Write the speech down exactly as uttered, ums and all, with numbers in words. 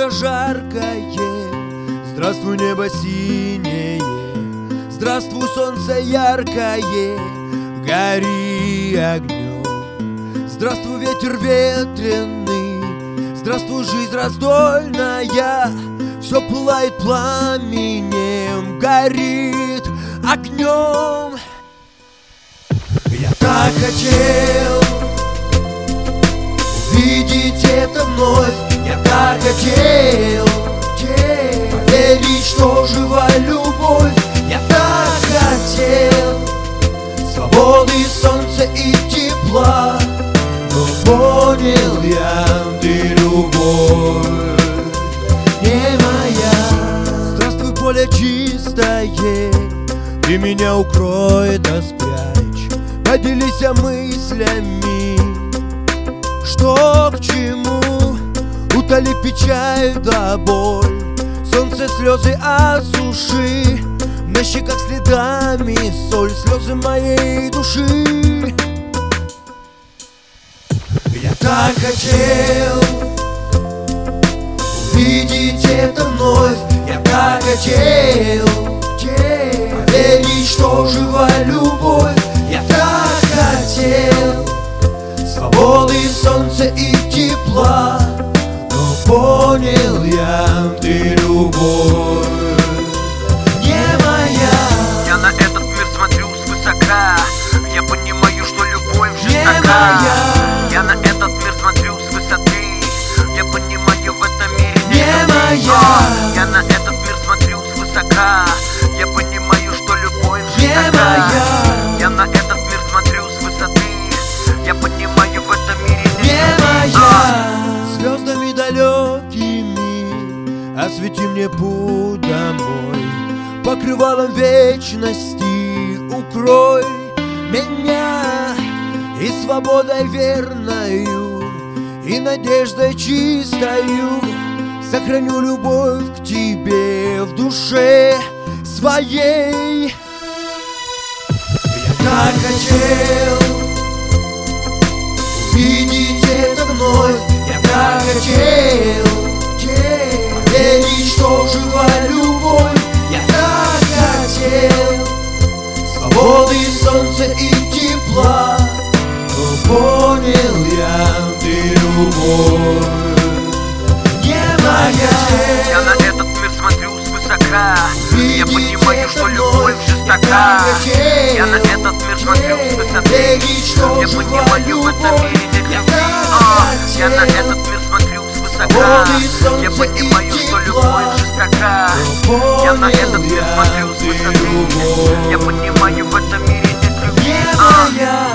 утро жаркое, здравствуй, небо синее, здравствуй, солнце яркое, гори огнем. Здравствуй, ветер ветреный, здравствуй, жизнь раздольная, все пылает пламенем, горит огнем. Я так хотел увидеть это вновь, я так хотел поверить, что жива любовь. Я так хотел свободы, солнца и тепла, но понял я, ты любовь не моя. Здравствуй, поле чистое, ты меня укрой да спрячь, поделись мыслями, что к чему, утоли печаль да боль, солнце слезы осуши, на щеках следами соль, слезы моей души. Я так хотел увидеть это вновь, я так хотел поверить, что жива любовь. Я так хотел свободы, солнца и тепла, но понял я, ты любовь не моя. Я на этот мир смотрю свысока, я понимаю, что любовь жестока. Я на этот мир смотрю с высоты, я понимаю, в этом мире не моя. Я на этот мир смотрю свысока, я понимаю, что любовь не жестока. моя. Я на этот мир смотрю с высоты, я понимаю, в этом мире не моя. Звездами далекими освети мне путь домой, покрывалом вечности укрой меня, и свободой верною, и надеждой чистою сохраню любовь к тебе в душе своей. Я так хотел увидеть это вновь, я так хотел поверить, что жива любовь. Я так хотел свободы, солнца и тепла, но понял я, ты любовь не моя. Я на этот мир смотрю свысока, я понимаю, что любовь жестока. Я на этот мир смотрю с высоты, я понимаю, в этом мире нет любви. Я на этот мир смотрю свысока, я понимаю, что любовь жестока. Я на этот мир смотрю с высоты, я понимаю, в этом мире нет любви.